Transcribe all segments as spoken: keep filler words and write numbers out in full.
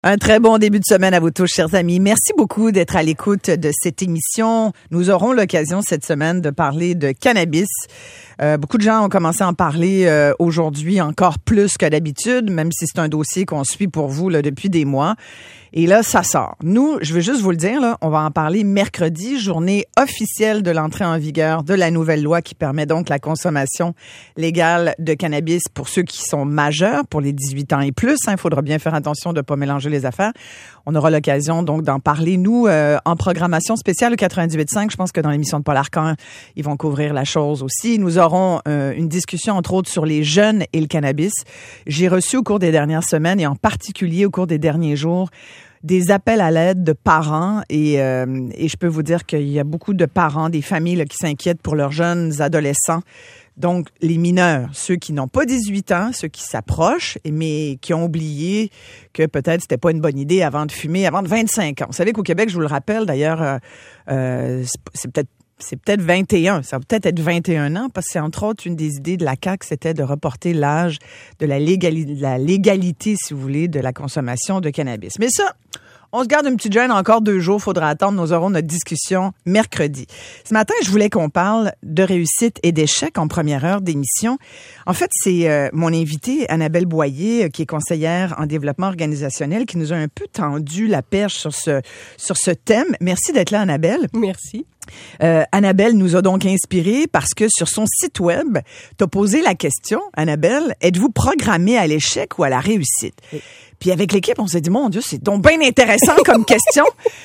Un très bon début de semaine à vous tous, chers amis. Merci beaucoup d'être à l'écoute de cette émission. Nous aurons l'occasion cette semaine de parler de cannabis. Euh, beaucoup de gens ont commencé à en parler euh, aujourd'hui encore plus que d'habitude, même si c'est un dossier qu'on suit pour vous là, depuis des mois. Et là, ça sort. Nous, je veux juste vous le dire, là, on va en parler mercredi, journée officielle de l'entrée en vigueur de la nouvelle loi qui permet donc la consommation légale de cannabis pour ceux qui sont majeurs, pour les dix-huit ans et plus. Il hein, faudra bien faire attention de ne pas mélanger les affaires. On aura l'occasion donc d'en parler, nous, euh, en programmation spéciale au quatre-vingt-dix-huit virgule cinq. Je pense que dans l'émission de Paul Arcand, ils vont couvrir la chose aussi. Nous aurons euh, une discussion, entre autres, sur les jeunes et le cannabis. J'ai reçu au cours des dernières semaines et en particulier au cours des derniers jours des appels à l'aide de parents et, euh, et je peux vous dire qu'il y a beaucoup de parents, des familles là, qui s'inquiètent pour leurs jeunes adolescents. Donc, les mineurs, ceux qui n'ont pas dix-huit ans, ceux qui s'approchent, mais qui ont oublié que peut-être c'était pas une bonne idée avant de fumer, avant de vingt-cinq ans. Vous savez qu'au Québec, je vous le rappelle, d'ailleurs, euh, euh, c'est peut-être C'est peut-être vingt et un, ça va peut-être être vingt et un ans, parce que c'est entre autres une des idées de la C A Q, c'était de reporter l'âge de la, légali- de la légalité, si vous voulez, de la consommation de cannabis. Mais ça, on se garde une petite gêne encore deux jours, faudra attendre, nous aurons notre discussion mercredi. Ce matin, je voulais qu'on parle de réussite et d'échec en première heure d'émission. En fait, c'est euh, mon invitée, Annabelle Boyer, qui est conseillère en développement organisationnel, qui nous a un peu tendu la perche sur ce, sur ce thème. Merci d'être là, Annabelle. Merci. Euh, Annabelle nous a donc inspirés parce que sur son site web, tu as posé la question, Annabelle, êtes-vous programmée à l'échec ou à la réussite? Oui. Puis avec l'équipe, on s'est dit, mon Dieu, c'est donc bien intéressant comme question.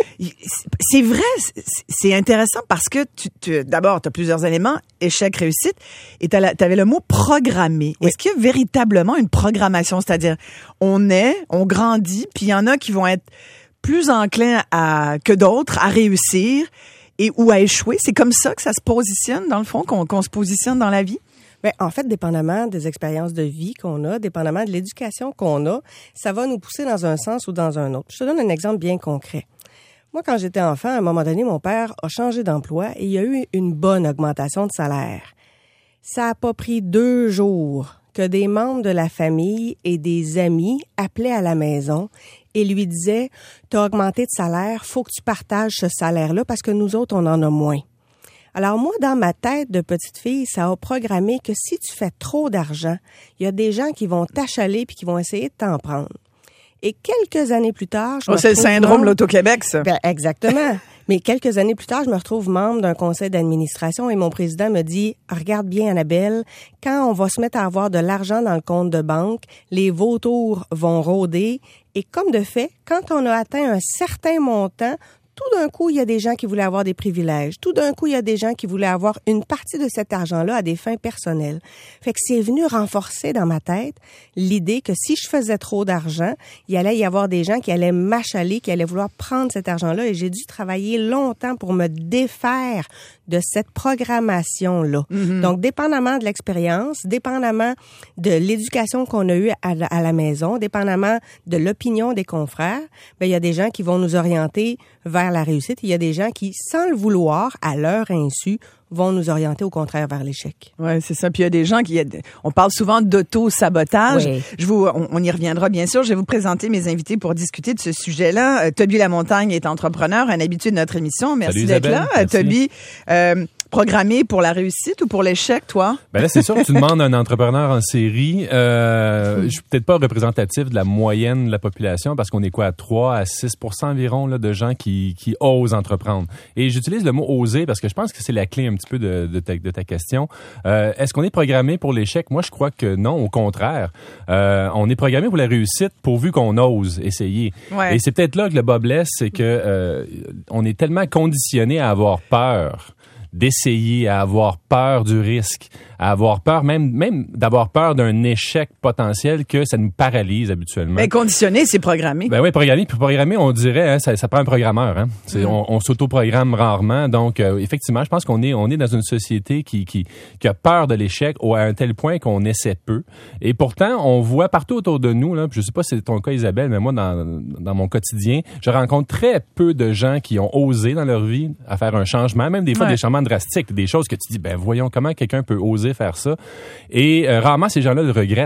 C'est vrai, c'est intéressant parce que tu, tu d'abord, tu as plusieurs éléments, échec, réussite, et tu avais le mot programmé. Oui. Est-ce qu'il y a véritablement une programmation? C'est-à-dire, on est, on grandit, puis il y en a qui vont être plus enclins à, que d'autres à réussir et ou à échouer. C'est comme ça que ça se positionne, dans le fond, qu'on, qu'on se positionne dans la vie? Bien, en fait, dépendamment des expériences de vie qu'on a, dépendamment de l'éducation qu'on a, ça va nous pousser dans un sens ou dans un autre. Je te donne un exemple bien concret. Moi, quand j'étais enfant, à un moment donné, mon père a changé d'emploi et il y a eu une bonne augmentation de salaire. Ça n'a pas pris deux jours que des membres de la famille et des amis appelaient à la maison et lui disaient « T'as augmenté de salaire, faut que tu partages ce salaire-là parce que nous autres, on en a moins. » Alors moi, dans ma tête de petite fille, ça a programmé que si tu fais trop d'argent, il y a des gens qui vont t'achaler puis qui vont essayer de t'en prendre. Et quelques années plus tard... je oh, me c'est le syndrome membre... de l'Auto-Québec, ça. Ben, exactement. Mais quelques années plus tard, je me retrouve membre d'un conseil d'administration et mon président me dit « Regarde bien, Annabelle, quand on va se mettre à avoir de l'argent dans le compte de banque, les vautours vont rôder. Et comme de fait, quand on a atteint un certain montant, tout d'un coup, il y a des gens qui voulaient avoir des privilèges. Tout d'un coup, il y a des gens qui voulaient avoir une partie de cet argent-là à des fins personnelles. Fait que c'est venu renforcer dans ma tête l'idée que si je faisais trop d'argent, il allait y avoir des gens qui allaient m'achaler, qui allaient vouloir prendre cet argent-là. Et j'ai dû travailler longtemps pour me défaire de cette programmation-là. Mm-hmm. Donc, dépendamment de l'expérience, dépendamment de l'éducation qu'on a eue à la, à la maison, dépendamment de l'opinion des confrères, ben il y a des gens qui vont nous orienter vers la réussite. Il y a des gens qui, sans le vouloir, à leur insu, vont nous orienter au contraire vers l'échec. Oui, c'est ça. Puis il y a des gens qui... On parle souvent d'auto-sabotage. Oui. Je vous, on, on y reviendra bien sûr. Je vais vous présenter mes invités pour discuter de ce sujet-là. Euh, Toby Lamontagne est entrepreneur, un habitué de notre émission. Merci Salut, d'être Isabelle. là. Merci. Toby, euh, programmé pour la réussite ou pour l'échec, toi? Ben là, c'est sûr que tu demandes à un entrepreneur en série. Euh, je suis peut-être pas représentatif de la moyenne de la population parce qu'on est quoi, à trois à six pour cent environ là, de gens qui, qui osent entreprendre. Et j'utilise le mot oser parce que je pense que c'est la clé un petit peu de, de, ta, de ta question. Euh, est-ce qu'on est programmé pour l'échec? Moi, je crois que non, au contraire. Euh, on est programmé pour la réussite pourvu qu'on ose essayer. Ouais. Et c'est peut-être là que le bas blesse, c'est que euh, on est tellement conditionné à avoir peur d'essayer, à avoir peur du risque, à avoir peur, même même d'avoir peur d'un échec potentiel, que ça nous paralyse habituellement. Mais conditionné, c'est programmé. Ben oui, programmé. Puis programmé, on dirait, hein, ça, ça prend un programmeur. Hein. C'est, mm. On, on s'auto-programme rarement. Donc, euh, effectivement, je pense qu'on est on est dans une société qui qui, qui a peur de l'échec à un tel point qu'on essaie peu. Et pourtant, on voit partout autour de nous, là, je sais pas si c'est ton cas, Isabelle, mais moi, dans, dans mon quotidien, je rencontre très peu de gens qui ont osé dans leur vie à faire un changement, même des fois ouais. des changements drastiques, des choses que tu dis, ben voyons, comment quelqu'un peut oser faire ça. Et euh, rarement, ces gens-là le regrettent. Hein?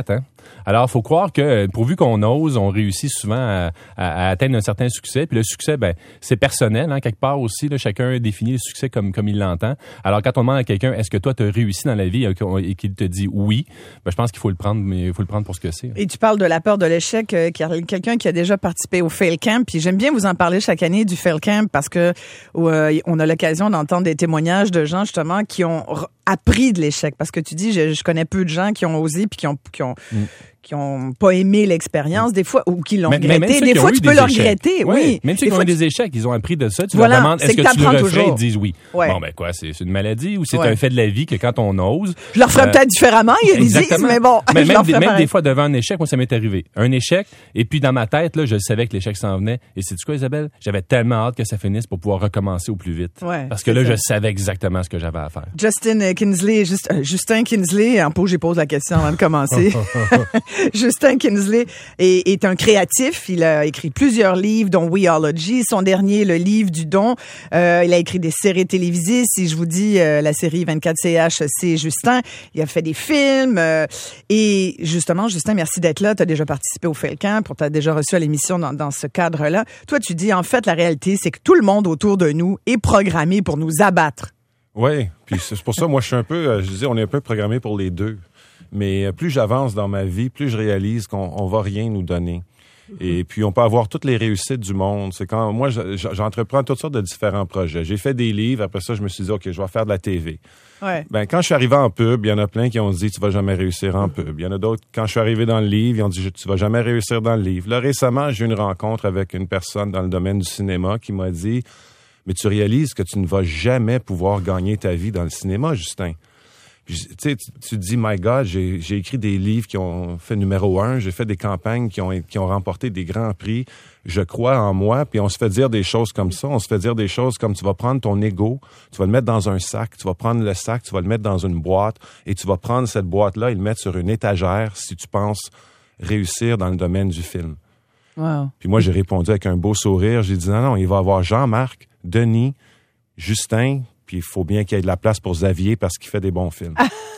Alors, il faut croire que pourvu qu'on ose, on réussit souvent à, à, à atteindre un certain succès. Puis le succès, ben c'est personnel, hein, quelque part aussi. Là, chacun définit le succès comme comme il l'entend. Alors, quand on demande à quelqu'un, est-ce que toi, tu as réussi dans la vie et qu'il te dit oui, ben, je pense qu'il faut le prendre, mais il faut le prendre pour ce que c'est. Et tu parles de la peur de l'échec, euh, quelqu'un qui a déjà participé au Fail Camp, puis j'aime bien vous en parler chaque année du Fail Camp parce que euh, on a l'occasion d'entendre des témoignages de gens justement qui ont r- appris de l'échec. Parce que tu dis, je, je connais peu de gens qui ont osé puis qui ont qui ont mm. qui ont pas aimé l'expérience des fois ou qui l'ont mais, regretté. Des fois, tu peux le regretter. Ouais, oui. Même ceux des qui fois, ont eu des échecs, ils ont appris de ça. Tu voilà, leur demandes, est-ce que, que tu le referais? Ils disent oui. Ouais. Bon, ben quoi, c'est, c'est une maladie ou c'est ouais. un fait de la vie que quand on ose... Je le referais euh, peut-être différemment, ils disent, mais bon, mais je même, des, même pareil. des fois, devant un échec, moi, ça m'est arrivé. Un échec, et puis dans ma tête, là, je savais que l'échec s'en venait. Et sais-tu quoi, Isabelle? J'avais tellement hâte que ça finisse pour pouvoir recommencer au plus vite. Ouais, parce que là, ça. je savais exactement ce que j'avais à faire. Justin Kinsley, Just, euh, Justin Kinsley, en pause, j'ai posé la question avant de commencer. Justin Kinsley est, est un créatif. Il a écrit plusieurs livres, dont Weology. Son dernier, le livre du don. Euh, il a écrit des séries télévisées. Si je vous dis euh, la série vingt-quatre C H, c'est Justin. Il a fait des films. Euh, et justement, Justin, merci d'être là. Tu as déjà participé au Fail Camp. Tu as déjà reçu à l'émission dans, dans ce cadre-là. Toi, tu dis, en fait, la réalité, c'est que tout le monde autour de nous est programmé pour nous abattre. Oui, puis c'est pour ça, moi, je suis un peu, je dis, on est un peu programmé pour les deux. Mais plus j'avance dans ma vie, plus je réalise qu'on on va rien nous donner. Et puis, on peut avoir toutes les réussites du monde. C'est quand moi, j'entreprends toutes sortes de différents projets. J'ai fait des livres. Après ça, je me suis dit, OK, je vais faire de la T V. Ouais. Ben, quand je suis arrivé en pub, il y en a plein qui ont dit, tu vas jamais réussir en pub. Il y en a d'autres, quand je suis arrivé dans le livre, ils ont dit, tu vas jamais réussir dans le livre. Là, récemment, j'ai eu une rencontre avec une personne dans le domaine du cinéma qui m'a dit, mais tu réalises que tu ne vas jamais pouvoir gagner ta vie dans le cinéma, Justin. Tu sais, tu, tu te dis, my God, j'ai, j'ai écrit des livres qui ont fait numéro un, j'ai fait des campagnes qui ont, qui ont remporté des grands prix. Je crois en moi, puis on se fait dire des choses comme ça. On se fait dire des choses comme tu vas prendre ton ego, tu vas le mettre dans un sac, tu vas prendre le sac, tu vas le mettre dans une boîte, et tu vas prendre cette boîte-là et le mettre sur une étagère si tu penses réussir dans le domaine du film. Wow. Puis moi, j'ai répondu avec un beau sourire. J'ai dit, non, non, il va y avoir Jean-Marc, Denis, Justin, puis il faut bien qu'il y ait de la place pour Xavier parce qu'il fait des bons films.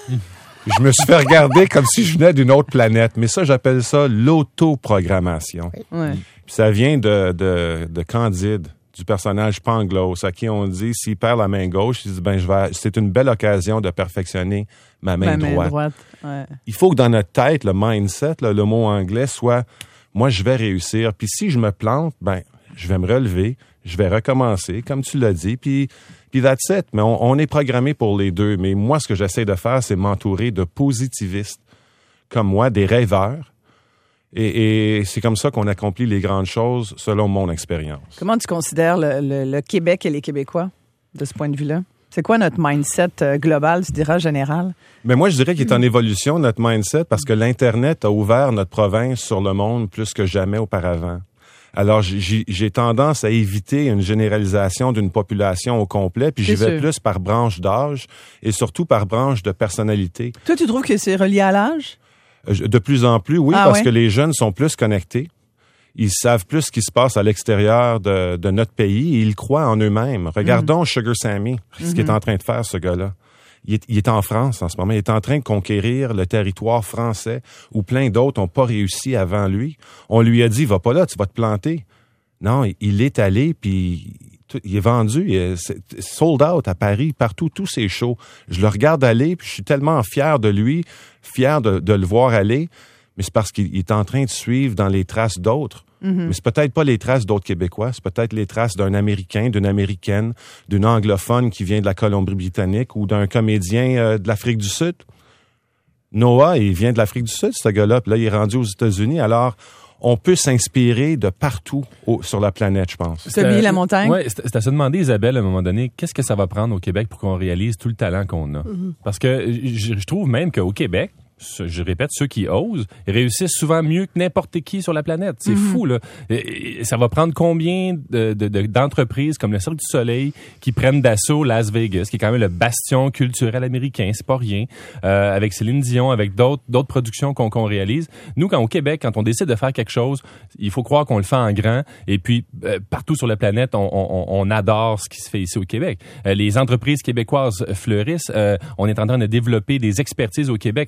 Je me suis fait regarder comme si je venais d'une autre planète. Mais ça, j'appelle ça l'autoprogrammation. Ouais. Puis ça vient de, de, de Candide, du personnage Pangloss, à qui on dit, s'il perd la main gauche, il dit, ben, je vais, c'est une belle occasion de perfectionner ma main ma droite. Main droite. Ouais. Il faut que dans notre tête, le mindset, là, le mot anglais, soit, moi, je vais réussir. Puis si je me plante, ben, je vais me relever, je vais recommencer, comme tu l'as dit, puis... Puis that's it. Mais on, on est programmé pour les deux. Mais moi, ce que j'essaie de faire, c'est m'entourer de positivistes comme moi, des rêveurs. Et, et c'est comme ça qu'on accomplit les grandes choses, selon mon expérience. Comment tu considères le, le, le Québec et les Québécois de ce point de vue-là? C'est quoi notre mindset global, tu diras, général? Mais moi, je dirais qu'il est en évolution, notre mindset, parce que l'Internet a ouvert notre province sur le monde plus que jamais auparavant. Alors, j'ai, j'ai tendance à éviter une généralisation d'une population au complet, puis j'y vais plus par branche d'âge et surtout par branche de personnalité. Toi, tu trouves que c'est relié à l'âge? De plus en plus, oui, ah, parce ouais? que les jeunes sont plus connectés. Ils savent plus ce qui se passe à l'extérieur de, de notre pays et ils croient en eux-mêmes. Regardons mmh. Sugar Sammy, ce mmh. qu'il est en train de faire, ce gars-là. Il est, il est en France en ce moment. Il est en train de conquérir le territoire français où plein d'autres n'ont pas réussi avant lui. On lui a dit, va pas là, tu vas te planter. Non, il est allé, puis il est vendu. Il est sold out à Paris, partout, tous ses shows. Je le regarde aller, puis je suis tellement fier de lui, fier de, de le voir aller. Mais c'est parce qu'il est en train de suivre dans les traces d'autres. Mm-hmm. Mais c'est peut-être pas les traces d'autres Québécois, c'est peut-être les traces d'un Américain, d'une Américaine, d'une anglophone qui vient de la Colombie-Britannique ou d'un comédien euh, de l'Afrique du Sud. Noah, il vient de l'Afrique du Sud, ce gars-là, puis là, il est rendu aux États-Unis. Alors, on peut s'inspirer de partout au, sur la planète, je pense. Celui la montagne? Oui, c'est, c'est à se demander, Isabelle, à un moment donné, qu'est-ce que ça va prendre au Québec pour qu'on réalise tout le talent qu'on a? Mm-hmm. Parce que je, je trouve même qu'au Québec, je répète, ceux qui osent réussissent souvent mieux que n'importe qui sur la planète. C'est mm-hmm. fou, là. Et ça va prendre combien de, de, de, d'entreprises comme le Cirque du Soleil qui prennent d'assaut Las Vegas, qui est quand même le bastion culturel américain, c'est pas rien, euh, avec Céline Dion, avec d'autres, d'autres productions qu'on, qu'on réalise. Nous, quand au Québec, quand on décide de faire quelque chose, il faut croire qu'on le fait en grand. Et puis, euh, partout sur la planète, on, on, on adore ce qui se fait ici au Québec. Euh, les entreprises québécoises fleurissent. Euh, on est en train de développer des expertises au Québec, alors qu'on est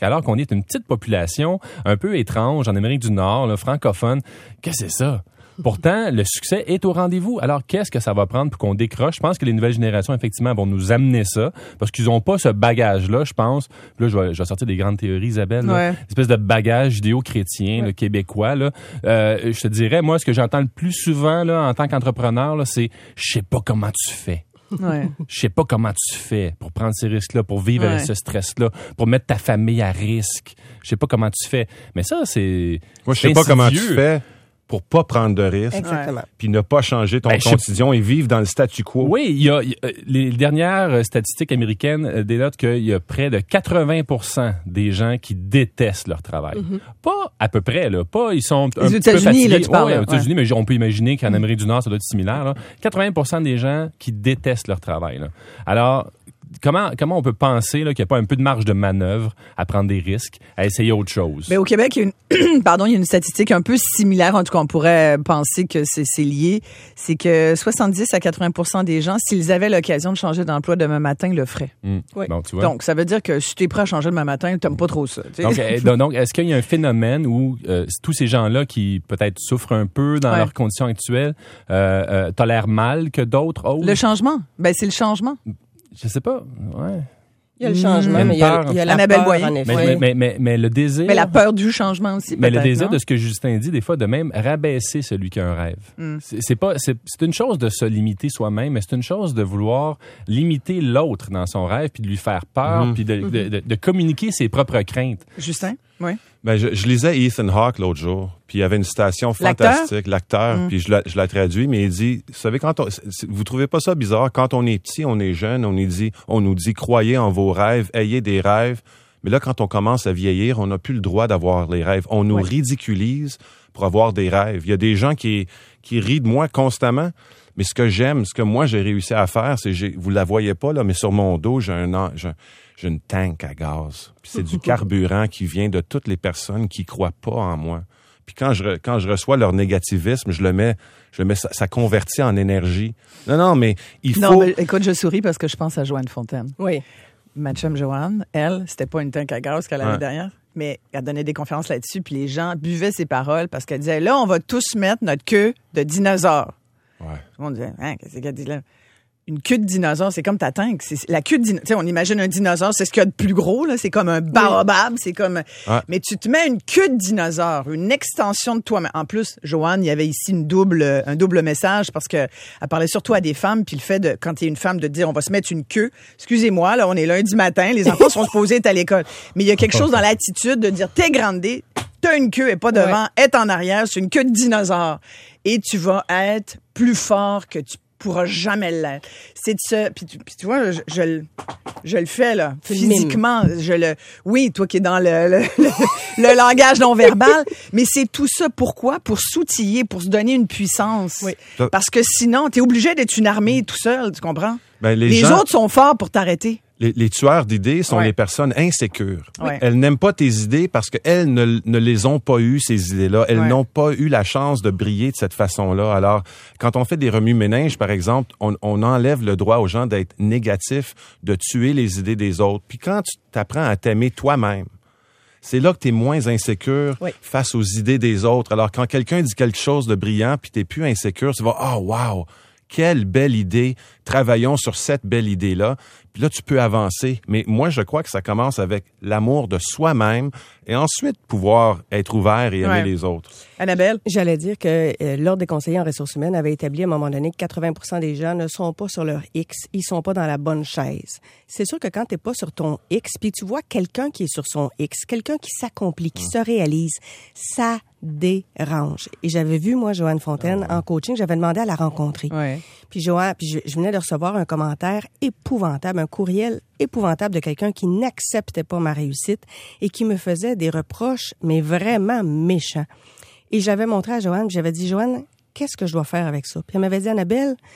c'est une petite population un peu étrange en Amérique du Nord, là, francophone. Qu'est-ce que c'est ça? Pourtant, le succès est au rendez-vous. Alors, qu'est-ce que ça va prendre pour qu'on décroche? Je pense que les nouvelles générations, effectivement, vont nous amener ça, parce qu'ils n'ont pas ce bagage-là, je pense. Puis là, je vais, je vais sortir des grandes théories, Isabelle. Ouais. Là. Une espèce de bagage judéo-chrétien, ouais. le québécois. Là. Euh, je te dirais, moi, ce que j'entends le plus souvent là, en tant qu'entrepreneur, là, c'est « je sais pas comment tu fais ». Ouais. Je sais pas comment tu fais pour prendre ces risques-là, pour vivre ouais. avec ce stress-là, pour mettre ta famille à risque. Je sais pas comment tu fais. Mais ça, c'est... Moi, je sais pas comment tu fais pour pas prendre de risques. Exactement. Puis ne pas changer ton ben, quotidien et vivre dans le statu quo. Oui, il y a, il y a les dernières statistiques américaines dénotent qu'il y a près de quatre-vingts pour cent des gens qui détestent leur travail. Mm-hmm. Pas à peu près, là. Pas, ils sont un les peu fatigués. Là, tu parles, ouais, ouais. aux États-Unis, mais on peut imaginer qu'en Amérique du Nord, ça doit être similaire, là. quatre-vingts pour cent des gens qui détestent leur travail, là. Alors, Comment, comment on peut penser là, qu'il n'y a pas un peu de marge de manœuvre à prendre des risques, à essayer autre chose? Mais au Québec, il y a une, pardon, il y a une statistique un peu similaire. En tout cas, on pourrait penser que c'est, c'est lié. C'est que soixante-dix à quatre-vingts pour cent des gens, s'ils avaient l'occasion de changer d'emploi demain matin, le feraient. Mmh. Oui. Bon, tu vois. Donc, ça veut dire que si tu es prêt à changer demain matin, tu n'aimes pas trop ça. Donc, donc, est-ce qu'il y a un phénomène où euh, tous ces gens-là qui peut-être souffrent un peu dans ouais. leurs conditions actuelles euh, euh, tolèrent mal que d'autres osent? Le changement. Ben, c'est le changement. Je sais pas, ouais. Il y a le changement, mmh. mais il y a, il y a la Annabelle peur, Boyer. en effet. Mais, mais, mais, mais, mais le désir... Mais la peur du changement aussi, Mais le désir non? de ce que Justin dit, des fois, de même rabaisser celui qui a un rêve. Mm. C'est, c'est pas, c'est, c'est une chose de se limiter soi-même, mais c'est une chose de vouloir limiter l'autre dans son rêve, puis de lui faire peur, mm. puis de, mm-hmm. de, de, de communiquer ses propres craintes. Justin, oui. Ben, je, je lisais Ethan Hawke l'autre jour, puis il y avait une citation fantastique, l'acteur, l'acteur mm. puis je la, je la traduis, mais il dit, vous savez, quand on, vous trouvez pas ça bizarre, quand on est petit, on est jeune, on nous dit, on nous dit, croyez en vos rêves, ayez des rêves, mais là, quand on commence à vieillir, on n'a plus le droit d'avoir les rêves. On nous ouais. ridiculise pour avoir des rêves. Il y a des gens qui, qui rient de moi constamment, mais ce que j'aime, ce que moi j'ai réussi à faire, c'est, j'ai, vous la voyez pas, là, mais sur mon dos, j'ai un, j'ai, j'ai une tank à gaz. Puis c'est du carburant qui vient de toutes les personnes qui croient pas en moi. Puis quand je quand je reçois leur négativisme, je le mets, je le mets, ça, ça convertit en énergie. Non, non, mais il non, faut. Mais, écoute, je souris parce que je pense à Joanne Fontaine. Oui. Ma chum Joanne, elle, c'était pas une tank à gaz qu'elle avait ouais. derrière, mais elle donnait des conférences là-dessus, puis les gens buvaient ses paroles parce qu'elle disait là, on va tous mettre notre queue de dinosaure. Ouais. Tout le monde disait, hein, qu'est-ce qu'elle dit là? Une queue de dinosaure, c'est comme ta tank. C'est la queue de dinosaure. Tu sais, on imagine un dinosaure, c'est ce qu'il y a de plus gros, là. C'est comme un baobab. Oui. C'est comme, ouais. Mais tu te mets une queue de dinosaure, une extension de toi. En plus, Joanne, il y avait ici une double, un double message parce que elle parlait surtout à des femmes, puis le fait de, quand il y a une femme, de dire, on va se mettre une queue. Excusez-moi, là, on est lundi matin, les enfants sont supposés être à l'école. Mais il y a quelque chose dans l'attitude de dire, t'es grandé, t'as une queue et pas devant, ouais. est en arrière, c'est une queue de dinosaure. Et tu vas être plus fort que tu pourras jamais l'être. C'est de ça. Puis, puis tu vois, je, je, je le fais, là, c'est physiquement. Je le, oui, toi qui es dans le, le, le, le langage non verbal, mais c'est tout ça. Pourquoi? Pour s'outiller, pour se donner une puissance. Oui. Parce que sinon, t'es obligé d'être une armée tout seul, tu comprends? Ben, les les gens... autres sont forts pour t'arrêter. Les, les tueurs d'idées sont ouais. les personnes insécures. Ouais. Elles n'aiment pas tes idées parce qu'elles ne, ne les ont pas eues, ces idées-là. Elles ouais. n'ont pas eu la chance de briller de cette façon-là. Alors, quand on fait des remue-ménages, par exemple, on, on enlève le droit aux gens d'être négatifs, de tuer les idées des autres. Puis quand tu t'apprends à t'aimer toi-même, c'est là que tu es moins insécure oui. face aux idées des autres. Alors, quand quelqu'un dit quelque chose de brillant puis t'es plus insécure, tu vas « Oh, wow! Quelle belle idée! Travaillons sur cette belle idée-là. » Puis là, tu peux avancer. Mais moi, je crois que ça commence avec l'amour de soi-même et ensuite pouvoir être ouvert et aimer ouais. les autres. Annabelle? J'allais dire que euh, l'Ordre des conseillers en ressources humaines avait établi à un moment donné que quatre-vingts pour cent des gens ne sont pas sur leur X, ils sont pas dans la bonne chaise. C'est sûr que quand t'es pas sur ton X, puis tu vois quelqu'un qui est sur son X, quelqu'un qui s'accomplit, qui mmh. se réalise, ça dérange. Et j'avais vu, moi, Joanne Fontaine, oh. en coaching, j'avais demandé à la rencontrer. Ouais. Puis Joanne, puis je, je venais de recevoir un commentaire épouvantable, un courriel épouvantable de quelqu'un qui n'acceptait pas ma réussite et qui me faisait des reproches, mais vraiment méchants. Et j'avais montré à Joanne, j'avais dit, Joanne, qu'est-ce que je dois faire avec ça? Puis elle m'avait dit, Annabelle,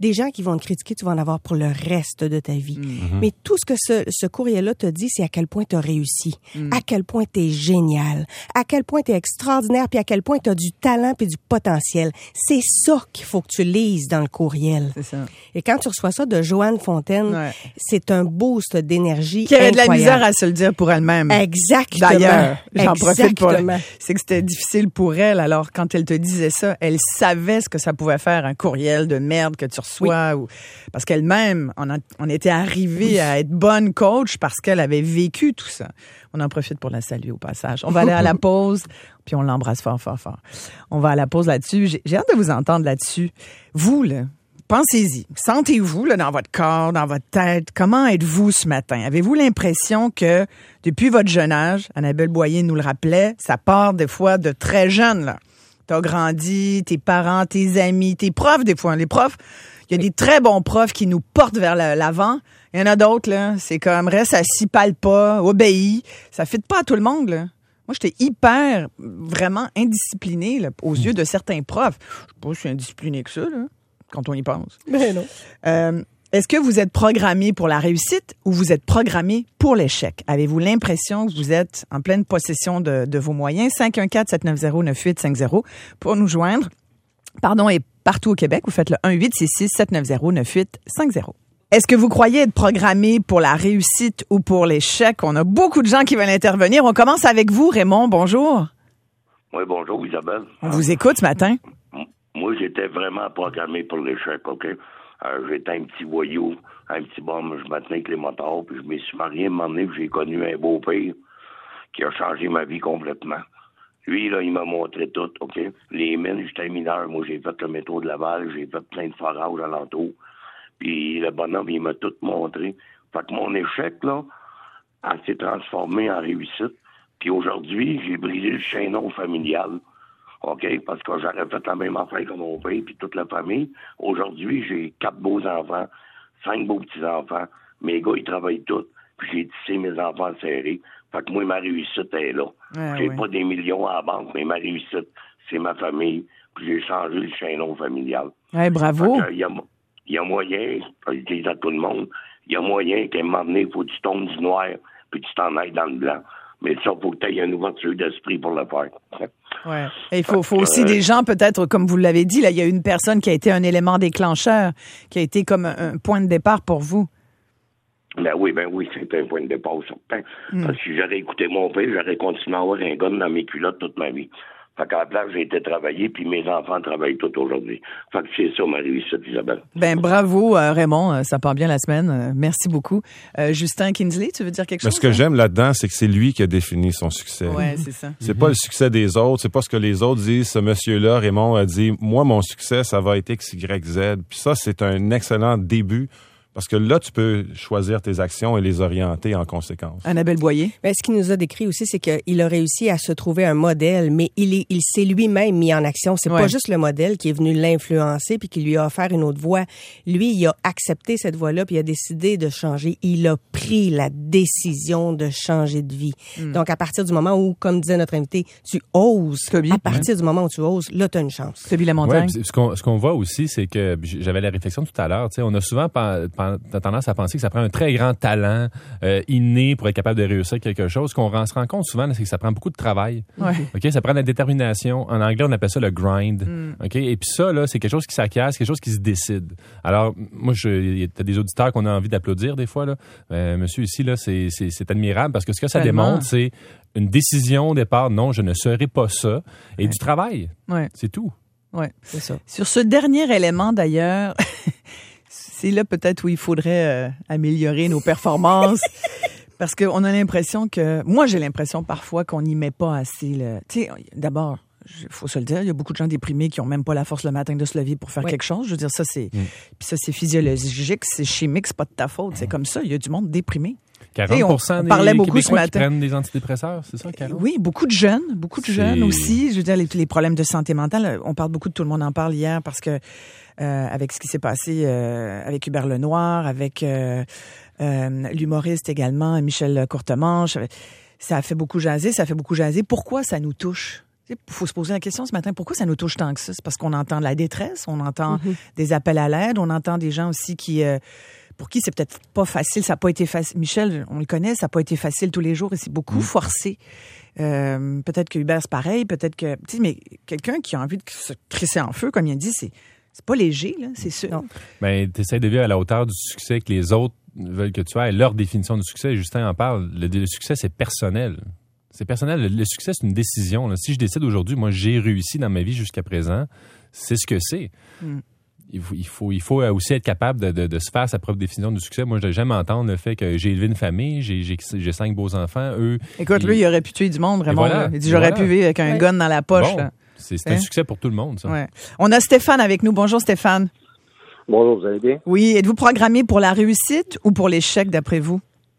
Des gens qui vont te critiquer, tu vas en avoir pour le reste de ta vie. Mm-hmm. Mais tout ce que ce, ce courriel-là te dit, c'est à quel point tu as réussi, mm. à quel point tu es génial, à quel point tu es extraordinaire, puis à quel point tu as du talent puis du potentiel. C'est ça qu'il faut que tu lises dans le courriel. C'est ça. Et quand tu reçois ça de Joanne Fontaine, ouais. c'est un boost d'énergie qui avait incroyable. De la misère à se le dire pour elle-même. Exactement. D'ailleurs, j'en Exactement. profite pour... C'est que c'était difficile pour elle. Alors, quand elle te disait ça, elle savait ce que ça pouvait faire, un courriel de merde que tu reçois. Oui. Ou... Parce qu'elle-même, on, a, on était arrivé oui. à être bonne coach parce qu'elle avait vécu tout ça. On en profite pour la saluer au passage. On va aller à la pause, puis on l'embrasse fort, fort, fort. On va à la pause là-dessus. J'ai, j'ai hâte de vous entendre là-dessus. Vous, là, pensez-y. Sentez-vous là, dans votre corps, dans votre tête. Comment êtes-vous ce matin? Avez-vous l'impression que, depuis votre jeune âge, Annabelle Boyer nous le rappelait, ça part des fois de très jeune, là. T'as grandi, tes parents, tes amis, tes profs, des fois. Les profs, il y a des très bons profs qui nous portent vers l'avant. Il y en a d'autres, là, c'est comme reste assis, parle pas, obéis. Ça fit pas à tout le monde, là. Moi, j'étais hyper, vraiment indisciplinée, là, aux yeux de certains profs. Je sais pas si je suis indisciplinée que ça, là, quand on y pense. Mais non. Euh, est-ce que vous êtes programmé pour la réussite ou vous êtes programmé pour l'échec? Avez-vous l'impression que vous êtes en pleine possession de, de vos moyens? cinq un quatre, sept neuf zéro, neuf huit cinq zéro pour nous joindre. Pardon, et partout au Québec, vous faites le un huit six six, sept neuf zéro, neuf huit cinq zéro. Est-ce que vous croyez être programmé pour la réussite ou pour l'échec? On a beaucoup de gens qui veulent intervenir. On commence avec vous, Raymond. Bonjour. Oui, bonjour, Isabelle. On vous écoute ce matin. Moi, j'étais vraiment programmé pour l'échec, OK? Euh, j'étais un petit voyou, un petit bum, je me tenais avec les motards, puis je me suis marié, à un moment donné, puis j'ai connu un beau-père qui a changé ma vie complètement. Lui, là, il m'a montré tout, OK? Les mines, j'étais mineur. Moi, j'ai fait le métro de Laval, j'ai fait plein de forages alentour. Puis le bonhomme, il m'a tout montré. Fait que mon échec, là, elle s'est transformé en réussite. Puis aujourd'hui, j'ai brisé le chaînon familial. OK? Parce que j'aurais fait la même affaire que mon père puis toute la famille. Aujourd'hui, j'ai quatre beaux enfants, cinq beaux petits-enfants. Mes gars, ils travaillent tous. Puis j'ai tissé mes enfants serrés. Fait que moi, ma réussite est là. Ah, j'ai oui. pas des millions à la banque, mais ma réussite, c'est ma famille. Puis j'ai changé le chaînon familial. Ouais, bravo. Il y a, y a moyen, je dis à tout le monde, il y a moyen qu'à un moment donné, il faut que tu tombes du noir puis tu t'en ailles dans le blanc. Mais ça, il faut que tu aies une ouverture d'esprit pour le faire. Ouais. Et il faut, faut aussi euh, des gens, peut-être, comme vous l'avez dit, là, il y a une personne qui a été un élément déclencheur, qui a été comme un, un point de départ pour vous. Ben oui, ben oui, c'est un point de départ certain. Mm. Parce que si j'aurais écouté mon père, j'aurais continué à avoir un gun dans mes culottes toute ma vie. Fait qu'à la place, j'ai été travailler, puis mes enfants travaillent tout aujourd'hui. Fait que c'est ça ma réussite, Isabelle. Ben bravo, euh, Raymond, ça part bien la semaine. Euh, merci beaucoup. Euh, Justin Kinsley, tu veux dire quelque chose? Mais ce que hein? j'aime là-dedans, c'est que c'est lui qui a défini son succès. Ouais, c'est ça. C'est mm-hmm. pas le succès des autres, c'est pas ce que les autres disent. Ce monsieur-là, Raymond, a dit, moi, mon succès, ça va être X, Y, Z. Puis ça, c'est un excellent début. Parce que là, tu peux choisir tes actions et les orienter en conséquence. Annabelle Boyer. Mais ce qu'il nous a décrit aussi, c'est qu'il a réussi à se trouver un modèle, mais il est, il s'est lui-même mis en action. C'est ouais. pas juste le modèle qui est venu l'influencer puis qui lui a offert une autre voie. Lui, il a accepté cette voie-là puis il a décidé de changer. Il a pris la décision de changer de vie. Mm. Donc, à partir du moment où, comme disait notre invité, tu oses, Toby, à partir ouais. du moment où tu oses, là, tu as une chance. Toby la montagne. Ouais, ce qu'on, ce qu'on voit aussi, c'est que j'avais la réflexion tout à l'heure. Tu sais, on a souvent t'as tendance à penser que ça prend un très grand talent euh, inné pour être capable de réussir quelque chose. Qu'on se rend compte souvent, c'est que ça prend beaucoup de travail. Ouais. Ok, ça prend de la détermination. En anglais, on appelle ça le grind. Mm. Ok, et puis ça là, c'est quelque chose qui s'acquiert, c'est quelque chose qui se décide. Alors, moi, je, t'as des auditeurs qu'on a envie d'applaudir des fois là. Euh, monsieur ici là, c'est, c'est, c'est admirable parce que ce que ça Tellement. démontre, c'est une décision au départ. Non, je ne serai pas ça. Et ouais. du travail. Ouais. C'est tout. Ouais, c'est ça. Sur ce dernier élément d'ailleurs. C'est là peut-être où il faudrait euh, améliorer nos performances. Parce qu'on a l'impression que... Moi, j'ai l'impression parfois qu'on n'y met pas assez. Le... Tu sais, d'abord, il faut se le dire, il y a beaucoup de gens déprimés qui n'ont même pas la force le matin de se lever pour faire oui. quelque chose. Je veux dire, ça, c'est... Mm. Puis ça, c'est physiologique, c'est chimique, c'est pas de ta faute. C'est comme ça, il y a du monde déprimé. quarante pour cent on, on des parlait beaucoup Québécois ce matin. Qui prennent des antidépresseurs, c'est ça, Carole? Oui, beaucoup de jeunes, beaucoup de c'est... jeunes aussi. Je veux dire, les, les problèmes de santé mentale, on parle beaucoup de tout le monde en parle hier parce que euh, avec ce qui s'est passé euh, avec Hubert Lenoir, avec euh, euh, l'humoriste également, Michel Courtemanche, ça a fait beaucoup jaser, ça a fait beaucoup jaser. Pourquoi ça nous touche Il faut se poser la question ce matin, pourquoi ça nous touche tant que ça? C'est parce qu'on entend de la détresse, on entend mm-hmm. des appels à l'aide, on entend des gens aussi qui... Euh, pour qui c'est peut-être pas facile, ça n'a pas été facile. Michel, on le connaît, ça n'a pas été facile tous les jours et c'est beaucoup mmh. forcé. Euh, peut-être que Hubert, c'est pareil, peut-être que... Tu sais, mais quelqu'un qui a envie de se crisser en feu, comme il a dit, c'est, c'est pas léger, là, c'est sûr. Non. Ben, tu essaies de vivre à la hauteur du succès que les autres veulent que tu aies. Leur définition du succès, Justin en parle, le, le succès, c'est personnel. C'est personnel. Le, le succès, c'est une décision. Là. Si je décide aujourd'hui, moi, j'ai réussi dans ma vie jusqu'à présent, c'est ce que c'est. Mmh. Il faut, il, faut, il faut aussi être capable de, de, de se faire sa propre définition du succès. Moi, je n'ai jamais entendre le fait que j'ai élevé une famille, j'ai, j'ai, j'ai cinq beaux enfants. Eux, Écoute, ils... lui, il aurait pu tuer du monde, Raymond. Voilà, il dit, j'aurais voilà. pu vivre avec un ouais. gun dans la poche. Bon, c'est, c'est hein? un succès pour tout le monde, ça. Ouais. On a Stéphane avec nous. Bonjour, Stéphane. Bonjour, vous allez bien? Oui. Êtes-vous programmé pour la réussite ou pour l'échec, d'après vous?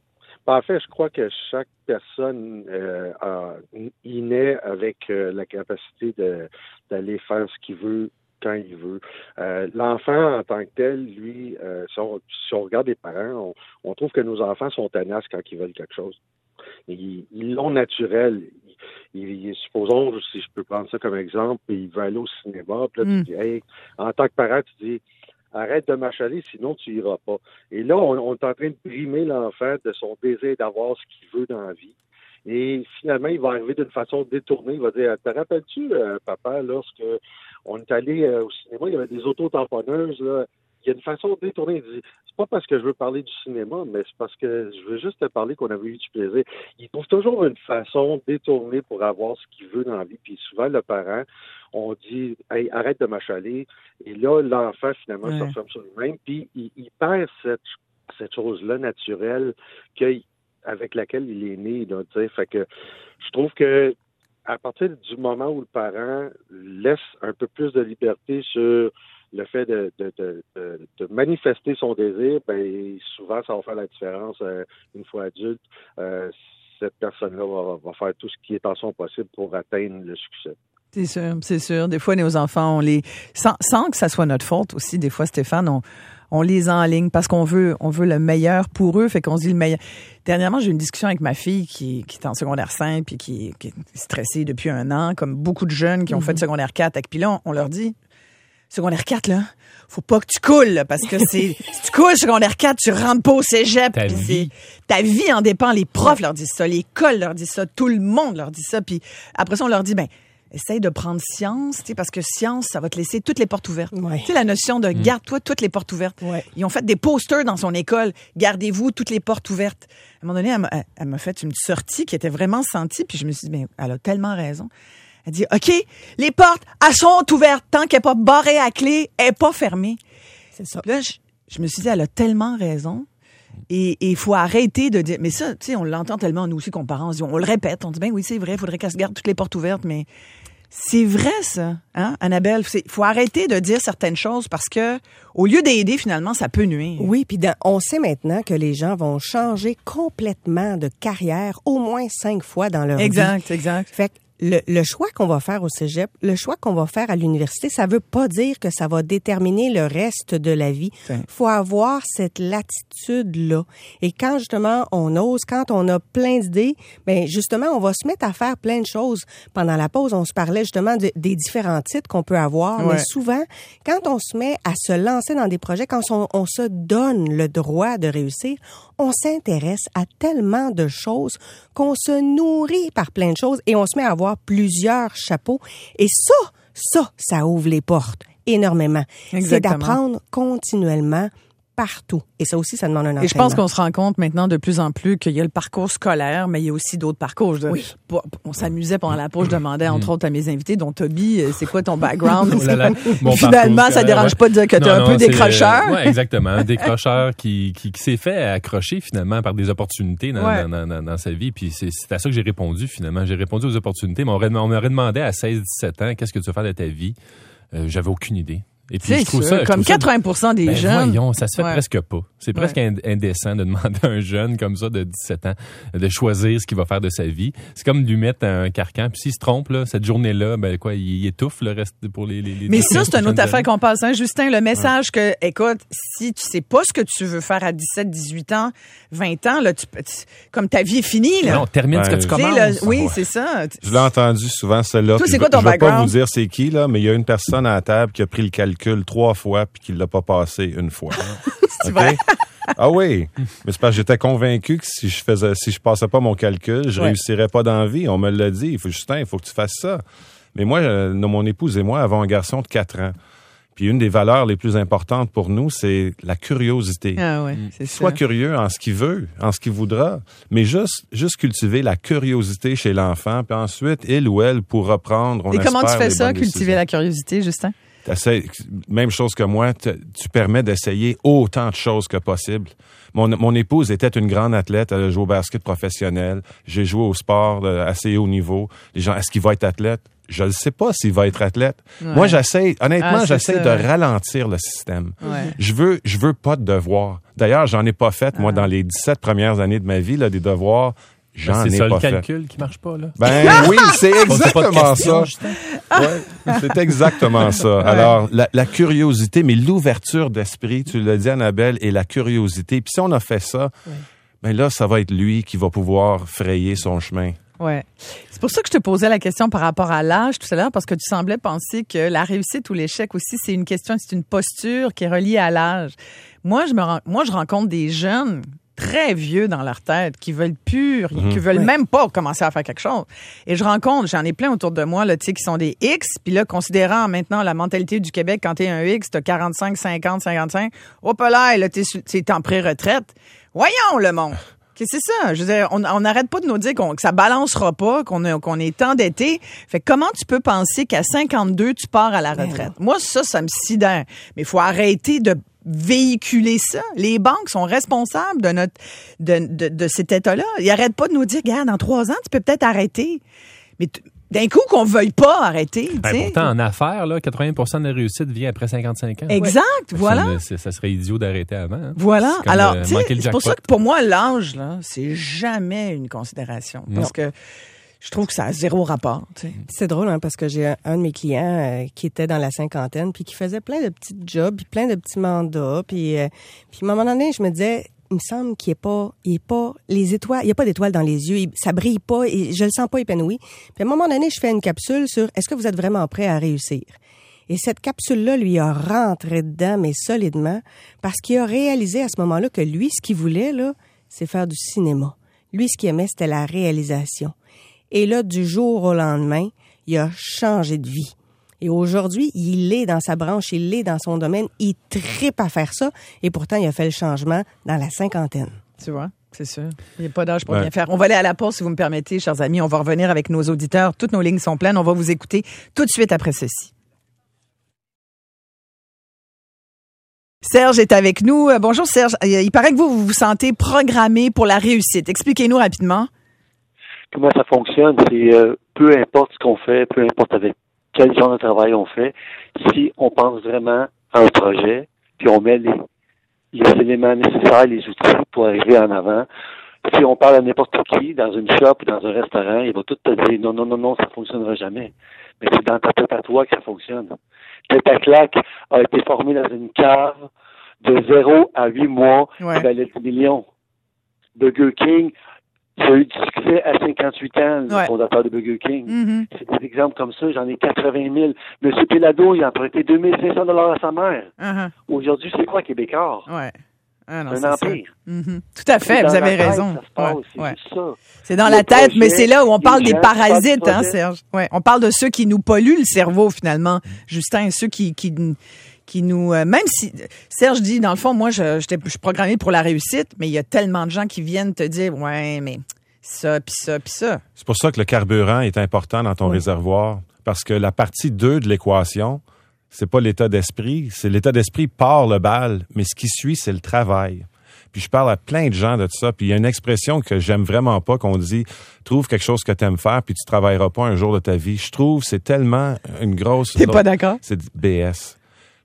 En fait, je crois que chaque personne euh, a, il naît avec euh, la capacité de, d'aller faire ce qu'il veut quand il veut. Euh, l'enfant, en tant que tel, lui, euh, si, on, si on regarde les parents, on, on trouve que nos enfants sont tenaces quand ils veulent quelque chose. Ils, ils l'ont naturel. Ils, ils, supposons, si je peux prendre ça comme exemple, il veut aller au cinéma, puis là, mm. tu dis, hey, en tant que parent, tu dis, arrête de m'achaler, sinon tu iras pas. Et là, on, on est en train de brimer l'enfant de son désir d'avoir ce qu'il veut dans la vie. Et finalement, il va arriver d'une façon détournée. Il va dire, te rappelles-tu, euh, papa, lorsque on est allé euh, au cinéma, il y avait des auto-tamponneuses, là. Il y a une façon détournée. Il dit, c'est pas parce que je veux parler du cinéma, mais c'est parce que je veux juste te parler qu'on avait eu du plaisir. Il trouve toujours une façon détournée pour avoir ce qu'il veut dans la vie. Puis souvent, le parent, on dit, hey, arrête de m'achaler. Et là, l'enfant, finalement, ouais. se referme sur lui-même. Puis il, il perd cette, cette chose-là naturelle qu'il avec laquelle il est né, là, tu sais. Fait que je trouve que à partir du moment où le parent laisse un peu plus de liberté sur le fait de, de, de, de, de manifester son désir, ben souvent ça va faire la différence. Euh, une fois adulte, euh, cette personne-là va, va faire tout ce qui est en son possible pour atteindre le succès. C'est sûr, c'est sûr. Des fois, nos enfants, on les sans, sans que ça soit notre faute aussi. Des fois, Stéphane, on on les enligne parce qu'on veut, on veut le meilleur pour eux, fait qu'on se dit le meilleur. Dernièrement, j'ai eu une discussion avec ma fille qui, qui est en secondaire cinq puis qui, qui est stressée depuis un an, comme beaucoup de jeunes qui ont mm-hmm. fait secondaire quatre. Puis là, on, on leur dit, secondaire quatre, là, faut pas que tu coules, là, parce que c'est, si tu coules secondaire quatre, tu rentres pas au cégep. Ta vie. Ta vie en dépend. Les profs leur disent ça, l'école leur dit ça, tout le monde leur dit ça. Puis après ça, on leur dit, ben, essaye de prendre science, tu sais, parce que science, ça va te laisser toutes les portes ouvertes. Ouais. Tu sais, la notion de mmh. garde-toi toutes les portes ouvertes. Ouais. Ils ont fait des posters dans son école. Gardez-vous toutes les portes ouvertes. À un moment donné, elle m'a, elle m'a fait une sortie qui était vraiment sentie, puis je me suis dit, mais elle a tellement raison. Elle dit, OK, les portes, elles sont ouvertes. Tant qu'elle n'est pas barrée à clé, elle n'est pas fermée. C'est ça. Puis là, je, je me suis dit, elle a tellement raison. Et il faut arrêter de dire... Mais ça, tu sais, on l'entend tellement, nous aussi, qu'on parents, on, dit, on le répète. On dit, ben oui, c'est vrai, il faudrait qu'elle se garde toutes les portes ouvertes, mais c'est vrai, ça, hein, Annabelle? Il faut arrêter de dire certaines choses parce que, au lieu d'aider, finalement, ça peut nuire. Oui, puis on sait maintenant que les gens vont changer complètement de carrière au moins cinq fois dans leur exact, vie. Exact, exact. Fait que Le, le choix qu'on va faire au cégep, le choix qu'on va faire à l'université, ça veut pas dire que ça va déterminer le reste de la vie. Il faut avoir cette latitude-là. Et quand, justement, on ose, quand on a plein d'idées, ben justement, on va se mettre à faire plein de choses. Pendant la pause, on se parlait justement de, des différents titres qu'on peut avoir. Ouais. Mais souvent, quand on se met à se lancer dans des projets, quand on, on se donne le droit de réussir, on s'intéresse à tellement de choses qu'on se nourrit par plein de choses et on se met à avoir plusieurs chapeaux. Et ça, ça, ça ouvre les portes énormément. Exactement. C'est d'apprendre continuellement partout. Et ça aussi, ça demande un entraînement. Et je pense qu'on se rend compte maintenant de plus en plus qu'il y a le parcours scolaire, mais il y a aussi d'autres parcours. Je, oui. On s'amusait pendant la pause, je demandais entre autres à mes invités, dont Toby, c'est quoi ton background? Oh là là, finalement, ça ne dérange ouais. pas de dire que tu es un non, peu décrocheur. Euh, oui, exactement. Un décrocheur qui, qui, qui s'est fait accrocher finalement par des opportunités dans, ouais. dans, dans, dans sa vie. Puis c'est, c'est à ça que j'ai répondu finalement. J'ai répondu aux opportunités, mais on m'aurait, on m'aurait demandé à seize dix-sept ans, qu'est-ce que tu veux faire de ta vie? Euh, j'avais aucune idée. Et puis, c'est je trouve sûr, ça, comme quatre-vingts pour cent des ben jeunes. Voyons, ça se fait ouais. presque pas. C'est ouais. presque indécent de demander à un jeune comme ça de dix-sept ans de choisir ce qu'il va faire de sa vie. C'est comme de lui mettre un carcan. Puis s'il se trompe, là, cette journée-là, ben quoi, il, il étouffe le reste pour les... les, les Mais ça, c'est une autre affaire qu'on passe. Hein, Justin, le message ouais. que, écoute, si tu sais pas ce que tu veux faire à dix-sept, dix-huit ans, vingt ans, là, tu, tu, comme ta vie est finie, là. Non, termine ben, ce que tu commences. Là, oui, ouais. c'est ça. Je l'ai entendu souvent, celle-là. Toi, c'est quoi ton je vais background? pas vous dire c'est qui, là, mais il y a une personne à la table qui a pris le calcul trois fois puis qui l'a pas passé une fois. C'est okay? vrai? Ah oui, mais c'est parce que j'étais convaincu que si je faisais, si je passais pas mon calcul, je ouais. réussirais pas dans la vie. On me l'a dit. Il faut Justin, il faut que tu fasses ça. Mais moi, euh, mon épouse et moi avons un garçon de quatre ans. Puis une des valeurs les plus importantes pour nous, c'est la curiosité. Ah ouais, c'est Sois ça. curieux en ce qu'il veut, en ce qu'il voudra, mais juste, juste cultiver la curiosité chez l'enfant, puis ensuite, il ou elle pourra prendre, on Et comment tu fais ça, cultiver décisions. la curiosité, Justin? T'essayes, même chose que moi, tu permets d'essayer autant de choses que possible. Mon, mon épouse était une grande athlète, elle a joué au basket professionnel, j'ai joué au sport assez haut niveau. Les gens, est-ce qu'il va être athlète? Je ne sais pas s'il va être athlète. Ouais. Moi, j'essaie, honnêtement, ah, j'essaie de ralentir le système. Ouais. Je veux, je veux pas de devoirs. D'ailleurs, j'en ai pas fait, moi, ah. dans les dix-sept premières années de ma vie, là, des devoirs. J'en c'est ai ça pas le fait. calcul qui marche pas, là? Ben oui, c'est exactement question, ça. Ouais, c'est exactement ça. Ouais. Alors, la, la curiosité, mais l'ouverture d'esprit, tu l'as dit, Annabelle, et la curiosité. Puis si on a fait ça, ouais. ben là, ça va être lui qui va pouvoir frayer son chemin. Ouais. C'est pour ça que je te posais la question par rapport à l'âge tout à l'heure, parce que tu semblais penser que la réussite ou l'échec aussi, c'est une question, c'est une posture qui est reliée à l'âge. Moi, je me, moi, je rencontre des jeunes très vieux dans leur tête, qui veulent plus, mmh. qui veulent oui. même pas commencer à faire quelque chose. Et je rencontre, j'en ai plein autour de moi, là, tu sais, qui sont des X, puis là, considérant maintenant la mentalité du Québec, quand t'es un X, t'as quarante-cinq, cinquante, cinquante-cinq, hop là, là, t'es, t'es en pré-retraite. Voyons le monde! Qu'est-ce que c'est ça? Je veux dire, on n'arrête pas de nous dire qu'on, que ça balancera pas, qu'on, a, qu'on est endetté. Fait que comment tu peux penser qu'à cinquante-deux, tu pars à la retraite? Ben moi, ça, ça me sidère. Mais il faut arrêter de véhiculer ça. Les banques sont responsables de notre de, de, de cet état-là. Ils n'arrêtent pas de nous dire, regarde, dans trois ans, tu peux peut-être arrêter. Mais t- d'un coup, qu'on veuille pas arrêter. Ben, pourtant, en affaires, là, quatre-vingts pour cent de la réussite vient après cinquante-cinq ans. Exact, ouais. voilà. Ça, ça serait idiot d'arrêter avant. Hein. Voilà. C'est Alors, euh, c'est pour ça que pour moi, l'âge, là, c'est jamais une considération. Parce non. que je trouve que ça a zéro rapport. Tu sais. C'est drôle, hein, parce que j'ai un, un de mes clients euh, qui était dans la cinquantaine, puis qui faisait plein de petits jobs, puis plein de petits mandats, puis, euh, puis à un moment donné, je me disais, il me semble qu'il est pas, il est pas les étoiles, il y a pas d'étoiles dans les yeux, il, ça brille pas, et je le sens pas épanoui. Puis à un moment donné, je fais une capsule sur est-ce que vous êtes vraiment prêt à réussir. Et cette capsule-là lui a rentré dedans, mais solidement, parce qu'il a réalisé à ce moment-là que lui, ce qu'il voulait là, c'est faire du cinéma. Lui, ce qu'il aimait, c'était la réalisation. Et là, du jour au lendemain, il a changé de vie. Et aujourd'hui, il est dans sa branche, il est dans son domaine, il trippe à faire ça. Et pourtant, il a fait le changement dans la cinquantaine. Tu vois, c'est sûr. Il n'y a pas d'âge pour ouais. bien faire. On va aller à la pause, si vous me permettez, chers amis. On va revenir avec nos auditeurs. Toutes nos lignes sont pleines. On va vous écouter tout de suite après ceci. Serge est avec nous. Bonjour Serge. Il paraît que vous, vous vous sentez programmé pour la réussite. Expliquez-nous rapidement. Comment ça fonctionne, c'est euh, peu importe ce qu'on fait, peu importe avec quel genre de travail on fait, si on pense vraiment à un projet, puis on met les, les éléments nécessaires, les outils pour arriver en avant, si on parle à n'importe qui, dans une shop ou dans un restaurant, il va tout te dire non, non, non, non, ça fonctionnera jamais. Mais c'est dans ta tête à toi que ça fonctionne. Tête à claque a été formé dans une cave de zéro à huit mois, ouais. il valait des millions. Burger King, il a eu du succès à cinquante-huit ans, le ouais. fondateur de Burger King. Mm-hmm. C'est des exemples comme ça, j'en ai quatre-vingt mille. Monsieur Pelado, il a emprunté deux mille cinq cents dollars à sa mère. Uh-huh. Aujourd'hui, c'est quoi Québécois? Ouais. Ah non, un c'est empire. Mm-hmm. Tout à fait, vous avez tête, raison. Ça se passe, ouais. c'est ouais. ça. C'est dans le la tête, projet, mais c'est là où on parle des gens, parasites, hein, Serge. Ouais. On parle de ceux qui nous polluent le cerveau, finalement. Justin, ceux qui... qui qui nous euh, même si Serge dit dans le fond moi je j'étais je suis programmé pour la réussite, mais il y a tellement de gens qui viennent te dire ouais mais ça puis ça puis ça. C'est pour ça que le carburant est important dans ton oui. réservoir, parce que la partie deux de l'équation, c'est pas l'état d'esprit, c'est l'état d'esprit part le bal, mais ce qui suit c'est le travail. Puis je parle à plein de gens de ça, puis il y a une expression que j'aime vraiment pas qu'on dit trouve quelque chose que t'aimes faire puis tu travailleras pas un jour de ta vie. Je trouve c'est tellement une grosse T'es pas d'accord? C'est B S.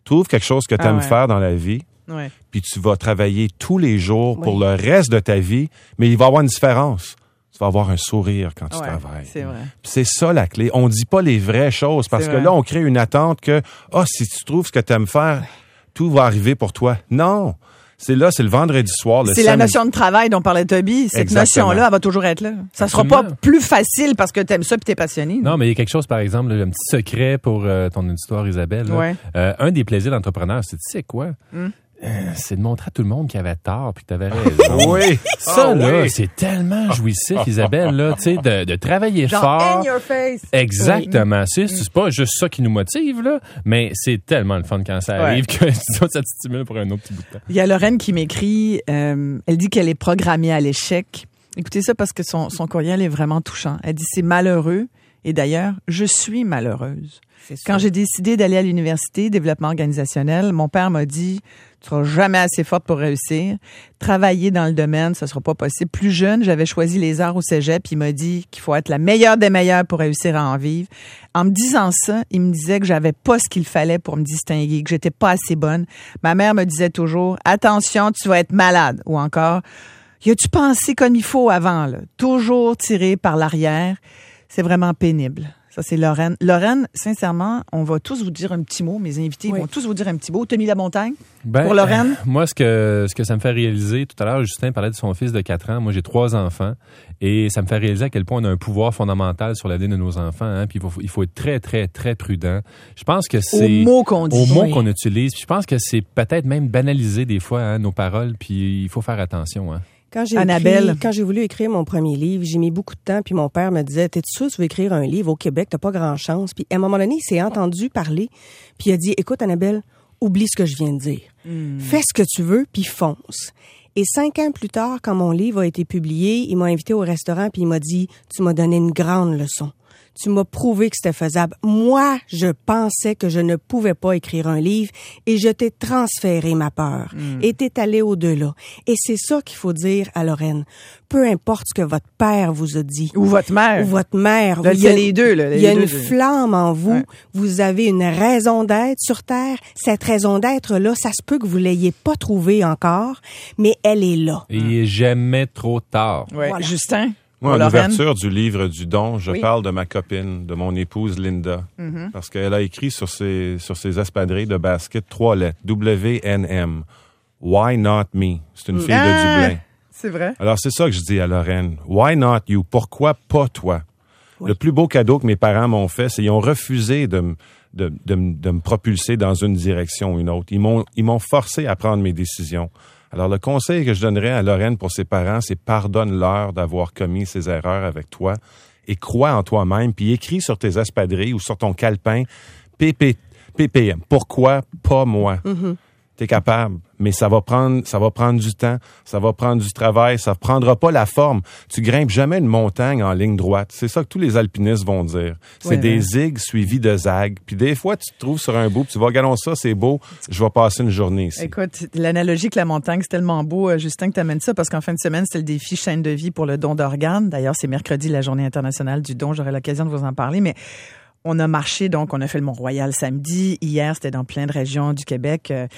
Trouve quelque chose que tu aimes ah ouais. faire dans la vie. Ouais. Puis tu vas travailler tous les jours oui. pour le reste de ta vie, mais il va y avoir une différence. Tu vas avoir un sourire quand tu ouais, travailles. C'est vrai. Puis c'est ça la clé. On dit pas les vraies choses parce C'est que vrai. là, on crée une attente que, ah, oh, si tu trouves ce que tu aimes faire, tout va arriver pour toi. Non. C'est là, c'est le vendredi soir. Le C'est la samedi. notion de travail dont parlait Toby. Cette Exactement. notion-là, elle va toujours être là. Ça sera Absolument. pas plus facile parce que t'aimes ça puis t'es passionné. Non, mais il y a quelque chose, par exemple, un petit secret pour euh, ton histoire, Isabelle. là. Ouais. Euh, un des plaisirs d'entrepreneur, c'est, tu sais quoi? Mm. Euh, c'est de montrer à tout le monde qu'il avait tort puis que t'avais raison. Oui. Ça, Ah, là, oui. c'est tellement jouissif, Isabelle, là, tu sais, de, de travailler Genre, fort. in your face. Exactement. C'est, c'est pas juste ça qui nous motive, là, mais c'est tellement le fun quand ça arrive que ça te stimule pour un autre petit bout de temps. Il y a Lorraine qui m'écrit, euh, elle dit qu'elle est programmée à l'échec. Écoutez ça parce que son, son courriel est vraiment touchant. Elle dit c'est malheureux et d'ailleurs, je suis malheureuse. Quand j'ai décidé d'aller à l'université, développement organisationnel, mon père m'a dit « Tu seras jamais assez forte pour réussir. Travailler dans le domaine, ce sera pas possible. » Plus jeune, j'avais choisi les arts au cégep, puis il m'a dit qu'il faut être la meilleure des meilleures pour réussir à en vivre. En me disant ça, il me disait que j'avais pas ce qu'il fallait pour me distinguer, que j'étais pas assez bonne. Ma mère me disait toujours « Attention, tu vas être malade. » Ou encore « Y a-tu pensé comme il faut avant? » là? Toujours tiré par l'arrière. C'est vraiment pénible. Ça, c'est Lorraine. Lorraine, sincèrement, on va tous vous dire un petit mot. Mes invités oui. vont tous vous dire un petit mot. Tommy Lamontagne, Ben, pour Lorraine? euh, moi, ce que, ce que ça me fait réaliser, tout à l'heure, Justin parlait de son fils de quatre ans. Moi, j'ai trois enfants. Et ça me fait réaliser à quel point on a un pouvoir fondamental sur la vie de nos enfants. Hein, puis il faut, il faut être très, très, très prudent. Je pense que c'est... Aux mots qu'on dit. Aux mots Oui. qu'on utilise. Puis je pense que c'est peut-être même banaliser des fois hein, nos paroles. Puis il faut faire attention. Hein. Quand j'ai Annabelle. écrit, quand j'ai voulu écrire mon premier livre, j'ai mis beaucoup de temps, puis mon père me disait, t'es sûr que tu veux écrire un livre au Québec, t'as pas grand chance. Puis à un moment donné, il s'est entendu parler, puis il a dit, écoute Annabelle, oublie ce que je viens de dire. Mm. Fais ce que tu veux, puis fonce. Et cinq ans plus tard, quand mon livre a été publié, il m'a invité au restaurant, puis il m'a dit, tu m'as donné une grande leçon. Tu m'as prouvé que c'était faisable. Moi, je pensais que je ne pouvais pas écrire un livre et je t'ai transféré ma peur mm. et t'es allé au-delà. Et c'est ça qu'il faut dire à Lorraine. Peu importe ce que votre père vous a dit. Ou votre mère. Ou votre mère. Là, il y a les deux. Là, il y a deux, une deux. flamme en vous. Ouais. Vous avez une raison d'être sur Terre. Cette raison d'être-là, ça se peut que vous l'ayez pas trouvée encore, mais elle est là. Et il est jamais trop tard. Ouais. Voilà. Justin? Moi, en ouverture du livre du don, je oui. parle de ma copine, de mon épouse Linda, mm-hmm. parce qu'elle a écrit sur ses, sur ses espadrilles de basket trois lettres, W N M. Why not me? C'est une fille ah, de Dublin. C'est vrai. Alors, c'est ça que je dis à Lorraine. Why not you? Pourquoi pas toi? Oui. Le plus beau cadeau que mes parents m'ont fait, c'est qu'ils ont refusé de, de, de, de me propulser dans une direction ou une autre. Ils m'ont, ils m'ont forcé à prendre mes décisions. Alors, le conseil que je donnerais à Lorraine pour ses parents, c'est pardonne-leur d'avoir commis ces erreurs avec toi et crois en toi-même, puis écris sur tes espadrilles ou sur ton calepin P P M. Pourquoi pas moi? Mm-hmm. T'es capable, mais ça va prendre, ça va prendre du temps, ça va prendre du travail, ça prendra pas la forme. Tu grimpes jamais une montagne en ligne droite. C'est ça que tous les alpinistes vont dire. C'est ouais, des ouais. zigs suivis de zags. Puis des fois, tu te trouves sur un bout, puis tu vas, regardons ça, c'est beau, je vais passer une journée ici. Écoute, l'analogie que la montagne, c'est tellement beau, Justin, que t'amènes ça, parce qu'en fin de semaine, c'était le défi chaîne de vie pour le don d'organes. D'ailleurs, c'est mercredi, la journée internationale du don. J'aurai l'occasion de vous en parler, mais on a marché, donc on a fait le Mont-Royal samedi. Hier, c'était dans plein de régions du Québec. Euh,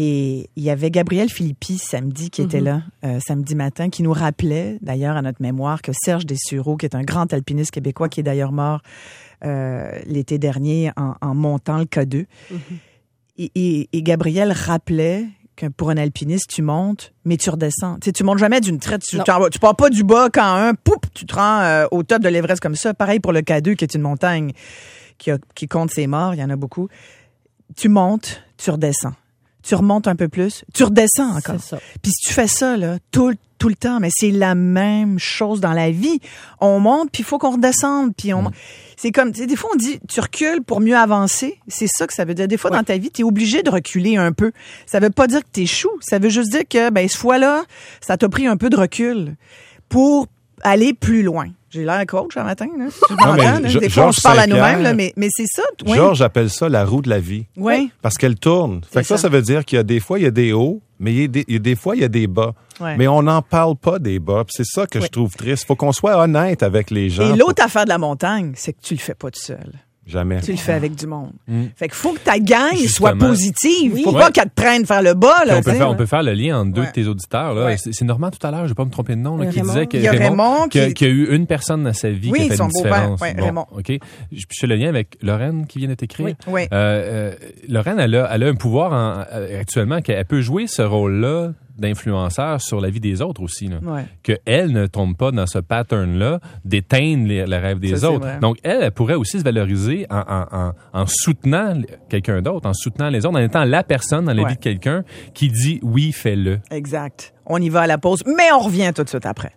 et il y avait Gabriel Philippi samedi qui mm-hmm. était là, euh, samedi matin, qui nous rappelait d'ailleurs à notre mémoire que Serge Dessureau, qui est un grand alpiniste québécois, qui est d'ailleurs mort euh, l'été dernier en, en montant le K deux. Mm-hmm. Et, et, et Gabriel rappelait que pour un alpiniste, tu montes, mais tu redescends. Tu sais, tu montes jamais d'une traite. Tu, tu pars pas du bas quand un, poup, tu te rends euh, au top de l'Everest comme ça. Pareil pour le K deux, qui est une montagne qui, a, qui compte ses morts. Il y en a beaucoup. Tu montes, tu redescends. Tu remontes un peu plus, tu redescends encore. C'est ça. Puis si tu fais ça là, tout, tout le temps, mais c'est la même chose dans la vie. On monte, puis il faut qu'on redescende. Puis on... Mmh. C'est comme, tu sais, des fois, on dit, tu recules pour mieux avancer. C'est ça que ça veut dire. Des fois, ouais. dans ta vie, tu es obligé de reculer un peu. Ça veut pas dire que tu échoues. Ça veut juste dire que, ben, ce fois-là, ça t'a pris un peu de recul pour aller plus loin. J'ai l'air coach un matin, là. Tu non, mais, là. Des fois, on se parle à nous-mêmes, là, mais, mais c'est ça. Oui. Georges appelle ça la roue de la vie. Oui. Parce qu'elle tourne. Fait que ça, ça veut dire qu'il y a des fois, il y a des hauts, mais il y a des, il y a des fois, il y a des bas. Ouais. Mais on n'en parle pas des bas. C'est ça que oui. je trouve triste. Faut qu'on soit honnête avec les gens. Et l'autre pour... affaire de la montagne, c'est que tu le fais pas tout seul. Jamais. Tu le fais avec du monde. Mm. Fait qu'il faut que ta gang Justement. soit positive. Oui. Faut Ouais. pas qu'elle te traîne faire le bas. Là, on, peut t'sais, faire, on là. peut faire le lien entre deux Ouais. de tes auditeurs. Là. Ouais. C'est, c'est Normand tout à l'heure, je vais pas me tromper de nom, là, qui Raymond. disait que Il y a Raymond qui, a, qui- qui a eu une personne dans sa vie Oui, qui a fait son une beau-père. différence. Ouais, Bon, Raymond. OK. Je, je fais le lien avec Lorraine qui vient de t'écrire. Oui. Oui. Euh, euh, Lorraine, elle a, elle a un pouvoir en, actuellement qu'elle peut jouer ce rôle-là d'influenceur sur la vie des autres aussi. Là. Ouais. Qu'elle ne tombe pas dans ce pattern-là d'éteindre les, les rêves des Ça, c'est autres. vrai. Donc, elle, elle pourrait aussi se valoriser en, en, en, en soutenant quelqu'un d'autre, en soutenant les autres, en étant la personne dans la Ouais. vie de quelqu'un qui dit « oui, fais-le ». Exact. On y va à la pause, mais on revient tout de suite après.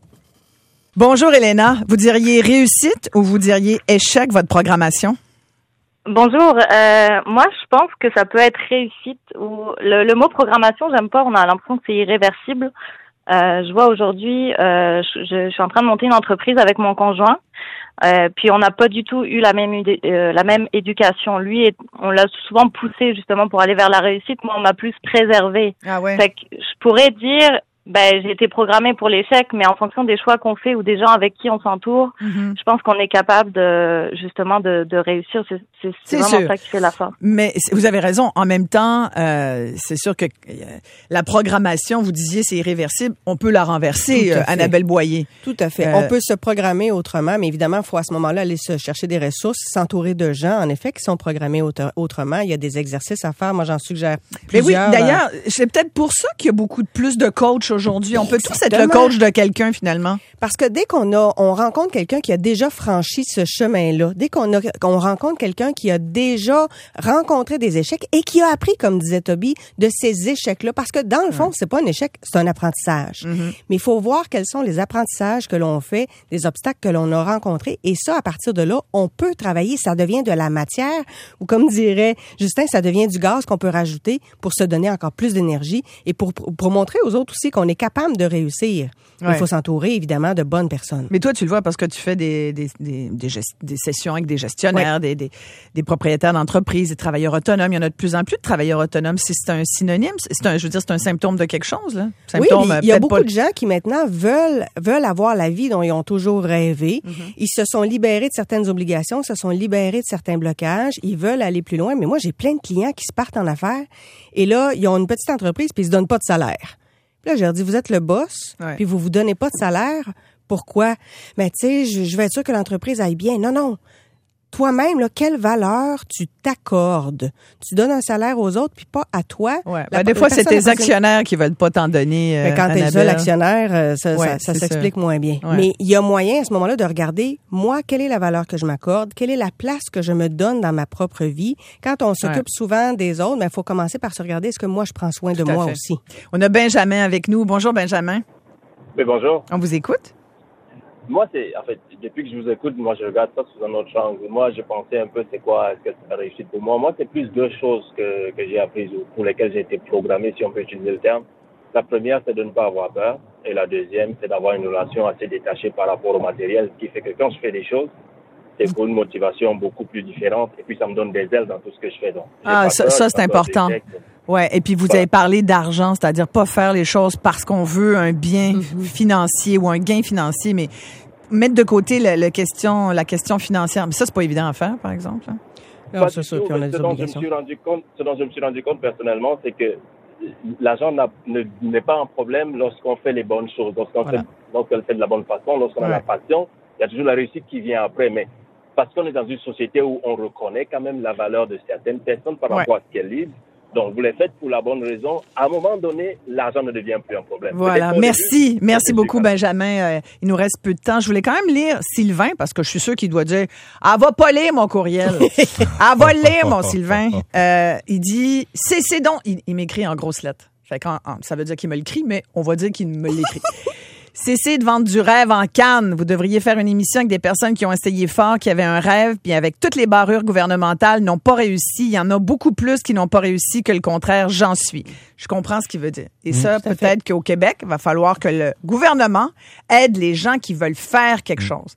Bonjour, Elena. Vous diriez réussite ou vous diriez échec, votre programmation? Bonjour. Euh, moi, je pense que ça peut être réussite ou le, le mot programmation, j'aime pas. On a l'impression que c'est irréversible. Euh, je vois aujourd'hui, euh, je, je suis en train de monter une entreprise avec mon conjoint. Euh, puis on n'a pas du tout eu la même idée, euh, la même éducation. Lui, est, on l'a souvent poussé justement pour aller vers la réussite. Moi, on m'a plus préservé. Ah ouais. Fait que je pourrais dire, ben j'ai été programmée pour l'échec, mais en fonction des choix qu'on fait ou des gens avec qui on s'entoure, Mm-hmm. je pense qu'on est capable de justement de, de réussir. C'est, c'est, c'est C'est vraiment sûr. ça qui fait la force. Mais c'est- vous avez raison. En même temps, euh, c'est sûr que euh, la programmation, vous disiez, c'est irréversible. On peut la renverser, Tout à euh, fait. Annabelle Boyer. Tout à fait. Euh, On peut se programmer autrement, mais évidemment, il faut à ce moment-là aller se chercher des ressources, s'entourer de gens, en effet, qui sont programmés autre- autrement. Il y a des exercices à faire. Moi, j'en suggère Mais oui, plusieurs. d'ailleurs, c'est peut-être pour ça qu'il y a beaucoup de plus de coachs aujourd'hui. On peut tous être le Exactement. coach de quelqu'un, finalement. Parce que dès qu'on a, on rencontre quelqu'un qui a déjà franchi ce chemin-là, dès qu'on a, qu'on rencontre quelqu'un qui a déjà rencontré des échecs et qui a appris, comme disait Toby, de ces échecs-là, parce que dans le fond, c'est pas un échec, c'est un apprentissage. Mais il faut voir quels sont les apprentissages que l'on fait, les obstacles que l'on a rencontrés, et ça, à partir de là, on peut travailler. Ça devient de la matière, ou comme dirait Justin, ça devient du gaz qu'on peut rajouter pour se donner encore plus d'énergie et pour, pour montrer aux autres aussi qu'on est capable de réussir. Ouais. Il faut s'entourer, évidemment, de bonnes personnes. Mais toi, tu le vois parce que tu fais des, des, des, des, gest- des sessions avec des gestionnaires, des, des, des propriétaires d'entreprises, des travailleurs autonomes. Il y en a de plus en plus de travailleurs autonomes. Si c'est un synonyme, c'est un, je veux dire, c'est un symptôme de quelque chose, là. Oui, Symptôme, mais il y a peut-être beaucoup pas- de gens qui maintenant veulent veulent avoir la vie dont ils ont toujours rêvé. Mm-hmm. Ils se sont libérés de certaines obligations, se sont libérés de certains blocages. Ils veulent aller plus loin. Mais moi, j'ai plein de clients qui se partent en affaires et là, ils ont une petite entreprise puis ils se donnent pas de salaire. Puis là, je leur dis, vous êtes le boss, Ouais. puis vous vous donnez pas de salaire. Pourquoi? Mais tu sais, je, je vais être sûr que l'entreprise aille bien. Non, non. Toi-même, là, quelle valeur tu t'accordes? Tu donnes un salaire aux autres, puis pas à toi. Ouais. La- Ben, des la fois, c'est personne- tes la personne- actionnaires qui veulent pas t'en donner. Euh, mais quand t'es le Annabelle. seul actionnaire, euh, ça, Ouais, ça, ça c'est s'explique ça. moins bien. Ouais. Mais il y a moyen à ce moment-là de regarder, moi, quelle est la valeur que je m'accorde, quelle est la place que je me donne dans ma propre vie. Quand on s'occupe Ouais. souvent des autres, il faut commencer par se regarder, est-ce que moi, je prends soin de Tout à moi fait. aussi? On a Benjamin avec nous. Bonjour, Benjamin. Oui, bonjour. On vous écoute? Moi, c'est, en fait, depuis que je vous écoute, moi, je regarde ça sous un autre angle. Moi, je pensais un peu, c'est quoi, est-ce que c'est la réussite pour moi? Moi, c'est plus deux choses que, que j'ai apprises ou pour lesquelles j'ai été programmé, si on peut utiliser le terme. La première, c'est de ne pas avoir peur. Et la deuxième, c'est d'avoir une relation assez détachée par rapport au matériel, ce qui fait que quand je fais des choses, c'est pour une motivation beaucoup plus différente. Et puis, ça me donne des ailes dans tout ce que je fais. Donc, j'ai Ah, pas ça, peur, ça, j'ai c'est pas peur important. d'échecs. Ouais. Et puis, vous Voilà. avez parlé d'argent, c'est-à-dire pas faire les choses parce qu'on veut un bien financier ou un gain financier, mais mettre de côté le, le question, la question financière. Mais ça, c'est pas évident à faire, par exemple. hein. Non, Pas c'est du sûr, tout, puis on a mais des ce dont je me obligations. suis rendu compte, ce dont je me suis rendu compte personnellement, c'est que l'argent n'a- ne- n'est pas un problème lorsqu'on fait les bonnes choses, lorsqu'on Voilà. fait, lorsqu'on le fait de la bonne façon, lorsqu'on a Ouais. la passion. Il y a toujours la réussite qui vient après, mais parce qu'on est dans une société où on reconnaît quand même la valeur de certaines personnes par Ouais. rapport à ce qu'elles livrent. Donc, vous les faites pour la bonne raison. À un moment donné, l'argent ne devient plus un problème. Voilà. Peut-être qu'au Merci. début, Merci c'était beaucoup, comme- Benjamin. Euh, il nous reste peu de temps. Je voulais quand même lire Sylvain parce que je suis sûre qu'il doit dire « Elle va pas lire mon courriel. Elle va le lire, mon Sylvain. Euh, » Il dit « Cessez donc. » Il, il m'écrit en grosses lettres. Fait qu'en- en- ça veut dire qu'il me l'écrit, mais on va dire qu'il me l'écrit. Cessez de vendre du rêve en canne. Vous devriez faire une émission avec des personnes qui ont essayé fort, qui avaient un rêve, puis avec toutes les barrures gouvernementales, n'ont pas réussi. Il y en a beaucoup plus qui n'ont pas réussi que le contraire. J'en suis. Je comprends ce qu'il veut dire. Et ça, tout à peut-être qu'au Québec, il va falloir que le gouvernement aide les gens qui veulent faire quelque chose.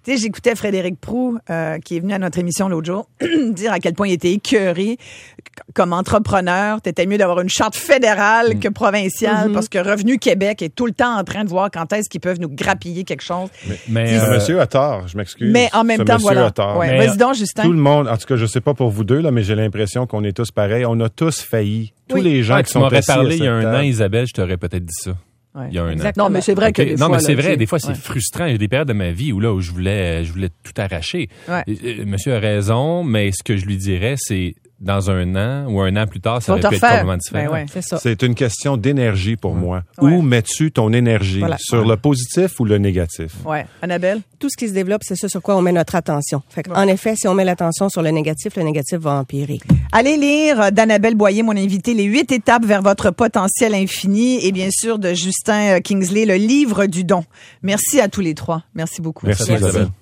Tu sais, j'écoutais Frédéric Proulx, euh, qui est venu à notre émission l'autre jour, dire à quel point il était écœuré. Comme entrepreneur, t'étais mieux d'avoir une charte fédérale mm. que provinciale, mm-hmm. parce que Revenu Québec est tout le temps en train de voir quand est-ce qu'ils peuvent nous grappiller quelque chose. Mais, mais euh, monsieur a tort, je m'excuse. Mais en même Ce temps, monsieur voilà. a tort. Ouais. Mais, vas-y donc, Justin. Tout le monde, en tout cas, je sais pas pour vous deux, là, mais j'ai l'impression qu'on est tous pareils. On a tous failli. Tous oui. les gens ah, qui sont assis parlé il y a un table. an, Isabelle, je t'aurais peut-être dit ça. Ouais. Il y a un Exactement. an. Non, mais c'est vrai okay. que des non, fois, mais c'est là, vrai. Des fois, c'est ouais. frustrant. Il y a des périodes de ma vie où là, où je voulais, je voulais tout arracher. Ouais. Et, monsieur a raison, mais ce que je lui dirais, c'est dans un an ou un an plus tard, ça aurait pu être complètement différent. Ben ouais, c'est ça. C'est une question d'énergie pour mmh. moi. Ouais. Où mets-tu ton énergie? Voilà. Sur ouais. le positif ou le négatif? Ouais. Annabelle? Tout ce qui se développe, c'est ça sur quoi on met notre attention. Fait ouais. En effet, si on met l'attention sur le négatif, le négatif va empirer. Allez lire d'Annabelle Boyer, mon invité, Les huit étapes vers votre potentiel infini, et bien sûr de Justin Kingsley, Le livre du don. Merci à tous les trois. Merci beaucoup. Merci, Isabelle.